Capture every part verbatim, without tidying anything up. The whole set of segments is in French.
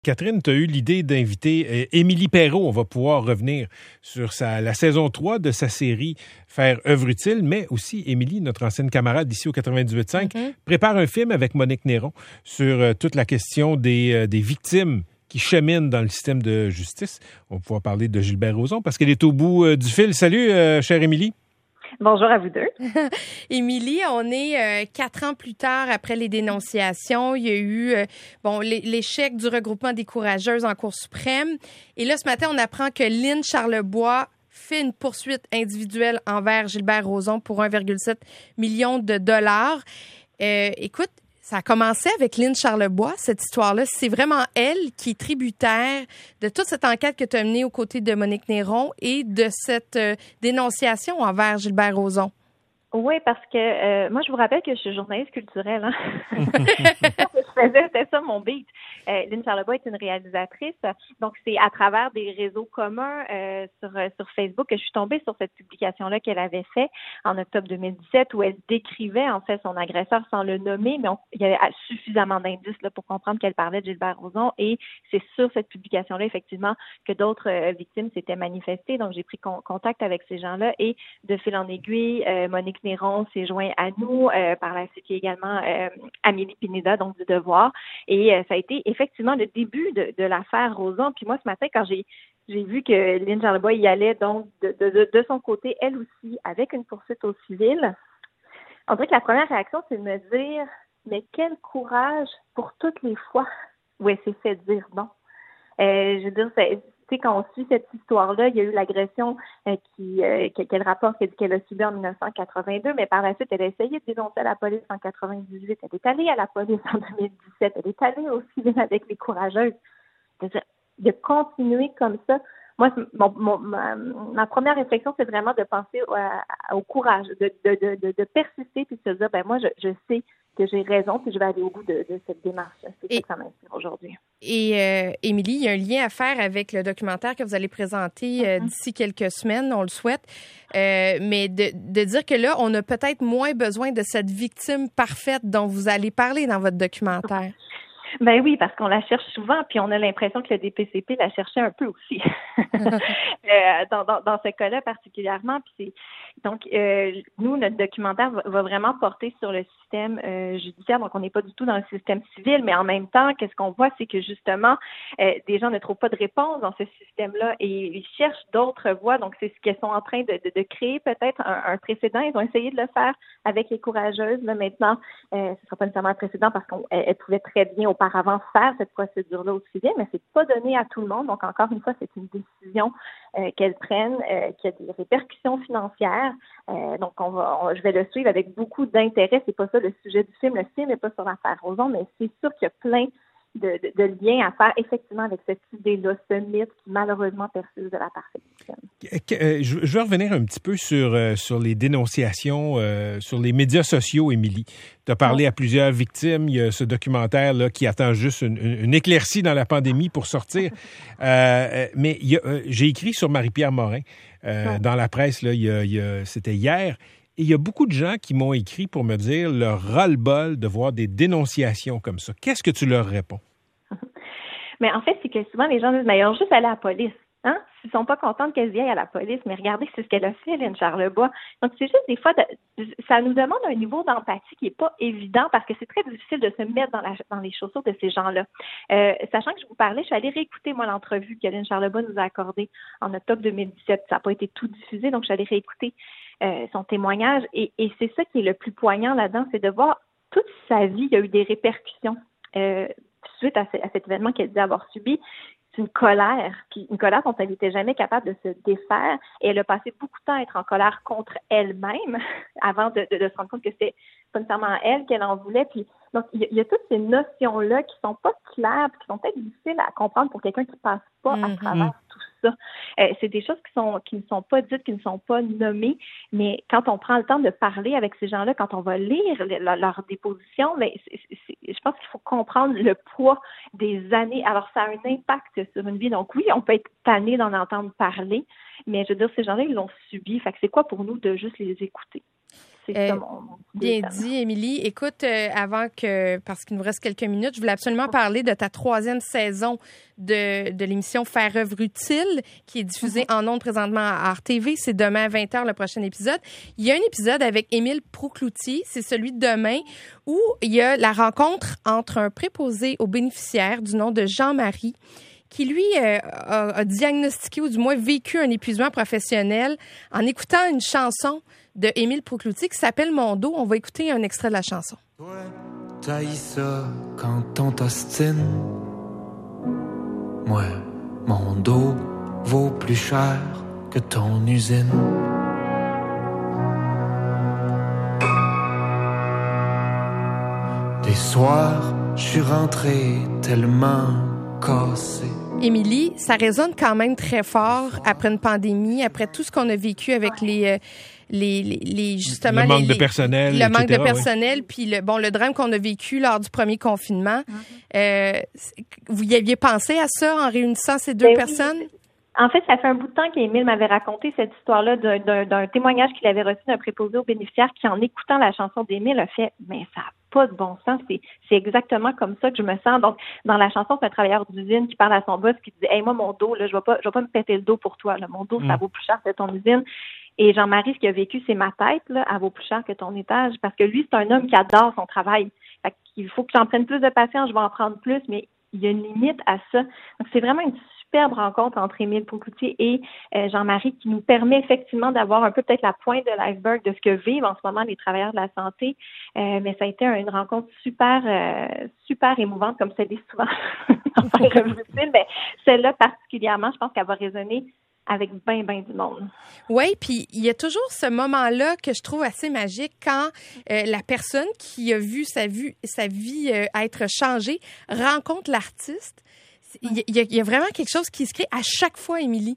Catherine, tu as eu l'idée d'inviter euh, Émilie Perrault. On va pouvoir revenir sur sa, la saison trois de sa série Faire œuvre utile, mais aussi Émilie, notre ancienne camarade ici au quatre-vingt-dix-huit cinq, mm-hmm. prépare un film avec Monique Néron sur euh, toute la question des, euh, des victimes qui cheminent dans le système de justice. On va pouvoir parler de Gilbert Rozon parce qu'elle est au bout euh, du fil. Salut, euh, chère Émilie. Bonjour à vous deux. Émilie, on est euh, quatre ans plus tard après les dénonciations. Il y a eu euh, bon l'échec du regroupement des courageuses en Cour suprême. Et là, ce matin, on apprend que Lynn Charlebois fait une poursuite individuelle envers Gilbert Rozon pour un virgule sept million de dollars. Euh, écoute, ça a commencé avec Lynn Charlebois, cette histoire-là. C'est vraiment elle qui est tributaire de toute cette enquête que tu as menée aux côtés de Monique Néron et de cette euh, dénonciation envers Gilbert Rozon. Oui, parce que euh, moi, je vous rappelle que je suis journaliste culturelle. Hein? je faisais, c'était ça mon beat. Euh, Lynn Charlebois est une réalisatrice. Donc, c'est à travers des réseaux communs euh, sur, sur Facebook que je suis tombée sur cette publication-là qu'elle avait fait en octobre deux mille dix-sept où elle décrivait en fait son agresseur sans le nommer, mais on, il y avait suffisamment d'indices là, pour comprendre qu'elle parlait de Gilbert Rozon. Et c'est sur cette publication-là, effectivement, que d'autres euh, victimes s'étaient manifestées. Donc, j'ai pris con- contact avec ces gens-là et de fil en aiguille, euh, Monique Néron s'est joint à nous, euh, par la suite, il y a également euh, Amélie Pineda, donc du Devoir. Et euh, ça a été effectivement le début de, de l'affaire Rozon. Puis moi, ce matin, quand j'ai j'ai vu que Lynn Charlebois y allait, donc de, de, de, de son côté, elle aussi, avec une poursuite au civil, on dirait que la première réaction, c'est de me dire, mais quel courage pour toutes les fois où elle s'est fait dire non. Euh, je veux dire, c'est... quand on suit cette histoire-là, il y a eu l'agression euh, qui, euh, qu'elle rapporte qu'elle a subie en dix-neuf cent quatre-vingt-deux, mais par la suite, elle a essayé de dénoncer à la police en quatre-vingt-dix-huit. Elle est allée à la police en deux mille dix-sept. Elle est allée au civil avec les courageuses. C'est-à-dire, de continuer comme ça. Moi, mon, mon, ma, ma première réflexion, c'est vraiment de penser au, à, au courage, de, de, de, de, de persister puis de se dire, ben moi, je, je sais que j'ai raison puis je vais aller au bout de, de cette démarche. C'est et, ça que ça m'inspire aujourd'hui. Et euh, Émilie, il y a un lien à faire avec le documentaire que vous allez présenter euh, mm-hmm. d'ici quelques semaines, on le souhaite. Euh, mais de, de dire que là, on a peut-être moins besoin de cette victime parfaite dont vous allez parler dans votre documentaire. Ben oui, parce qu'on la cherche souvent, puis on a l'impression que le D P C P la cherchait un peu aussi. euh, dans, dans, dans ce cas-là particulièrement. Puis c'est, donc, euh, nous, notre documentaire va, va vraiment porter sur le système euh, judiciaire. Donc, on n'est pas du tout dans le système civil, mais en même temps, qu'est-ce qu'on voit, c'est que justement, euh, des gens ne trouvent pas de réponse dans ce système-là et ils cherchent d'autres voies. Donc, c'est ce qu'ils sont en train de, de, de créer peut-être un, un précédent. Ils ont essayé de le faire avec les courageuses. Là, maintenant, euh, ce ne sera pas nécessairement un précédent parce qu'elles pouvaient très bien auparavant faire cette procédure-là au civil, mais c'est pas donné à tout le monde. Donc, encore une fois, c'est une décision euh, qu'elles prennent, euh, qui a des répercussions financières. Euh, donc, on va, on, je vais le suivre avec beaucoup d'intérêt. C'est pas ça le sujet du film. Le film n'est pas sur l'affaire Rozon, mais c'est sûr qu'il y a plein de, de, de liens à faire effectivement avec cette idée-là, ce mythe qui malheureusement persiste de la perfection. Je, je veux revenir un petit peu sur, euh, sur les dénonciations euh, sur les médias sociaux, Émilie. Tu as parlé ouais. à plusieurs victimes. Il y a ce documentaire-là qui attend juste une, une, une éclaircie dans la pandémie pour sortir. euh, mais il y a, euh, j'ai écrit sur Marie-Pierre Morin euh, ouais. dans la presse, là, il y a, il y a, c'était hier. Et il y a beaucoup de gens qui m'ont écrit pour me dire leur ras-le-bol de voir des dénonciations comme ça. Qu'est-ce que tu leur réponds? Mais en fait, c'est que souvent, les gens disent, mais ils ont juste allé à la police. Hein? S'ils sont pas contents qu'elle aillent à la police, mais regardez, c'est ce qu'elle a fait, Lynn Charlebois. Donc, c'est juste des fois, de, ça nous demande un niveau d'empathie qui est pas évident parce que c'est très difficile de se mettre dans, la, dans les chaussures de ces gens-là. Euh, sachant que je vous parlais, je suis allée réécouter, moi, l'entrevue que Lynn Charlebois nous a accordée en octobre deux mille dix-sept. Ça n'a pas été tout diffusé, donc je suis allée réécouter euh, son témoignage. Et, et c'est ça qui est le plus poignant là-dedans, c'est de voir toute sa vie, il y a eu des répercussions euh, suite à, ce, à cet événement qu'elle dit avoir subi. C'est une colère, puis une colère dont elle n'était jamais capable de se défaire. Et elle a passé beaucoup de temps à être en colère contre elle-même avant de, de, de se rendre compte que c'était pas nécessairement elle qu'elle en voulait. Puis donc, il y, y a toutes ces notions-là qui sont pas claires, puis qui sont peut-être difficiles à comprendre pour quelqu'un qui passe pas mm-hmm. à travers tout ça. Euh, c'est des choses qui sont qui ne sont pas dites, qui ne sont pas nommées, mais quand on prend le temps de parler avec ces gens-là, quand on va lire le, le, leur déposition, ben, c'est, c'est, je pense qu'il faut comprendre le poids des années. Alors, ça a un impact sur une vie. Donc oui, on peut être tanné d'en entendre parler, mais je veux dire, ces gens-là, ils l'ont subi. Fait que c'est quoi pour nous de juste les écouter? c'est euh, ça mon, mon Bien dit, Émilie. Écoute, euh, avant que, parce qu'il nous reste quelques minutes, je voulais absolument parler de ta troisième saison de, de l'émission Faire œuvre utile, qui est diffusée mm-hmm. en ondes présentement à R T V. C'est demain à vingt heures le prochain épisode. Il y a un épisode avec Émile Proucloutier, c'est celui de demain, où il y a la rencontre entre un préposé aux bénéficiaires du nom de Jean-Marie, qui, lui, euh, a, a diagnostiqué ou du moins vécu un épuisement professionnel en écoutant une chanson de Émile Proucloutier qui s'appelle « Mon dos ». On va écouter un extrait de la chanson. Toi, t'haïs ça quand on t'ostine. Moi, mon dos vaut plus cher que ton usine. Des soirs, je suis rentré tellement cassé. Émilie, ça résonne quand même très fort après une pandémie, après tout ce qu'on a vécu avec les, euh, les, les, les justement le manque les, de personnel, le et cetera, manque de personnel, oui. puis le bon le drame qu'on a vécu lors du premier confinement. Mm-hmm. Euh, vous y aviez pensé à ça en réunissant ces deux ben personnes? Oui. En fait, ça fait un bout de temps qu'Émile m'avait raconté cette histoire-là d'un, d'un, d'un témoignage qu'il avait reçu d'un préposé aux bénéficiaires qui, en écoutant la chanson d'Émile, a fait « Mais ça n'a pas de bon sens, c'est, c'est exactement comme ça que je me sens. » Donc, dans la chanson, c'est un travailleur d'usine qui parle à son boss qui dit « Hey, moi, mon dos, là, je ne vais pas, je vais pas me péter le dos pour toi. Là. Mon dos, mm. ça vaut plus cher que ton usine. » Et Jean-Marie, ce qu'il a vécu, c'est ma tête, là, elle vaut plus cher que ton étage. Parce que lui, c'est un homme qui adore son travail. Fait qu'il faut que j'en prenne plus de patience, je vais en prendre plus, mais il y a une limite à ça. Donc, c'est vraiment une superbe rencontre entre Émile Proucloutier et euh, Jean-Marie qui nous permet effectivement d'avoir un peu peut-être la pointe de l'iceberg de ce que vivent en ce moment les travailleurs de la santé. Euh, mais ça a été une rencontre super, euh, super émouvante, comme ça l'est souvent dans Faire œuvre utile. Mais celle-là particulièrement, je pense qu'elle va résonner avec ben, ben du monde. Oui, puis il y a toujours ce moment-là que je trouve assez magique quand euh, la personne qui a vu sa, vue, sa vie euh, être changée rencontre l'artiste. Il y, a, il y a vraiment quelque chose qui se crée à chaque fois, Émilie.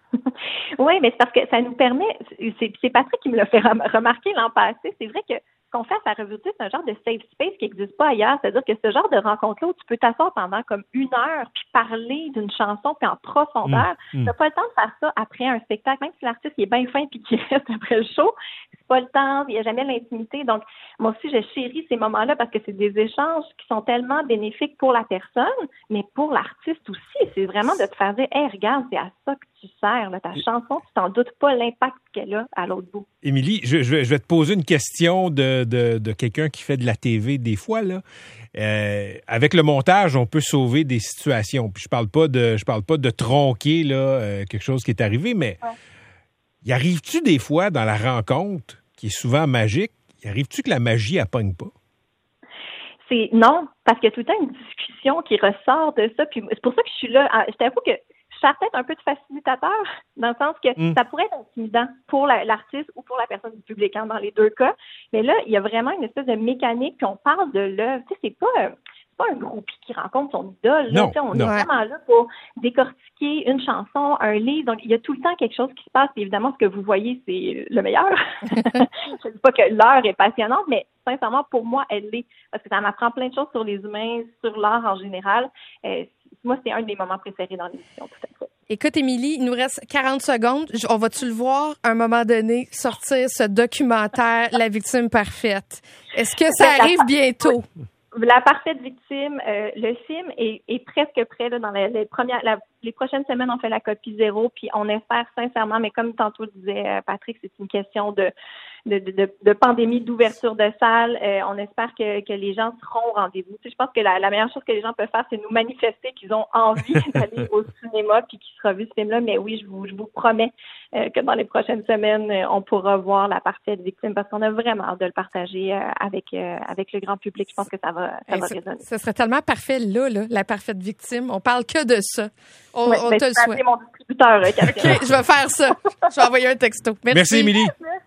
Oui, mais c'est parce que ça nous permet, c'est, c'est Patrick qui me l'a fait remarquer l'an passé, c'est vrai que ce qu'on fait à Faire œuvre utile, c'est un genre de safe space qui n'existe pas ailleurs. C'est-à-dire que ce genre de rencontre-là où tu peux t'asseoir pendant comme une heure puis parler d'une chanson puis en profondeur, mmh, mmh. t'as pas le temps de faire ça après un spectacle, même si l'artiste il est bien fin puis qu'il reste après le show. C'est pas le temps, il n'y a jamais l'intimité. Donc, moi aussi, je chéris ces moments-là parce que c'est des échanges qui sont tellement bénéfiques pour la personne, mais pour l'artiste aussi. C'est vraiment de te faire dire, hey, regarde, c'est à ça que tu sers, là, ta chanson, tu t'en doutes pas l'impact qu'elle a à l'autre bout. Émilie, je, je, je vais te poser une question de, de, de quelqu'un qui fait de la T V des fois, là. Euh, avec le montage, on peut sauver des situations. Puis je parle pas de, je parle pas de tronquer là, euh, quelque chose qui est arrivé, mais ouais. Y arrive-tu des fois dans la rencontre, qui est souvent magique, y arrive-tu que la magie elle pogne pas? C'est non, parce qu'il y a tout le temps une discussion qui ressort de ça. Puis c'est pour ça que je suis là. Je t'avoue que je cherche peut-être un peu de facilitateur, dans le sens que mm. ça pourrait être intimidant pour la, l'artiste ou pour la personne du public, hein, dans les deux cas. Mais là, il y a vraiment une espèce de mécanique, puis on parle de l'œuvre. Tu sais, c'est pas, euh, c'est pas un groupie qui rencontre son idole. Là. Non, on non. est vraiment là pour décortiquer une chanson, un livre. Donc, il y a tout le temps quelque chose qui se passe. Puis évidemment, ce que vous voyez, c'est le meilleur. Je ne dis pas que l'heure est passionnante, mais sincèrement, pour moi, elle l'est. Parce que ça m'apprend plein de choses sur les humains, sur l'art en général. Euh, Moi, c'est un des moments préférés dans l'émission, tout à fait. Écoute, Émilie, il nous reste quarante secondes. On va-tu le voir, à un moment donné, sortir ce documentaire « La victime parfaite ». Est-ce que ça ben, arrive bientôt? La parfaite victime, euh, le film est, est presque prêt. Là, dans les, les premières, la, les prochaines semaines, on fait la copie zéro, puis on espère sincèrement, mais comme tantôt le disait euh, Patrick, c'est une question de de, de, de pandémie, d'ouverture de salles. Euh, on espère que, que les gens seront au rendez-vous. Tu sais, je pense que la, la meilleure chose que les gens peuvent faire, c'est nous manifester qu'ils ont envie d'aller au cinéma puis qu'ils sera vu ce film-là. Mais oui, je vous, je vous promets euh, que dans les prochaines semaines, euh, on pourra voir la parfaite victime parce qu'on a vraiment hâte de le partager euh, avec euh, avec le grand public. Je pense que ça va, ça hey, va résonner. Ça serait tellement parfait là, là, la parfaite victime. On parle que de ça. On, ouais, on ben, te le souhaite. C'est mon distributeur, Catherine. OK, je vais faire ça. Je vais envoyer un texto. Merci. Merci, Émilie.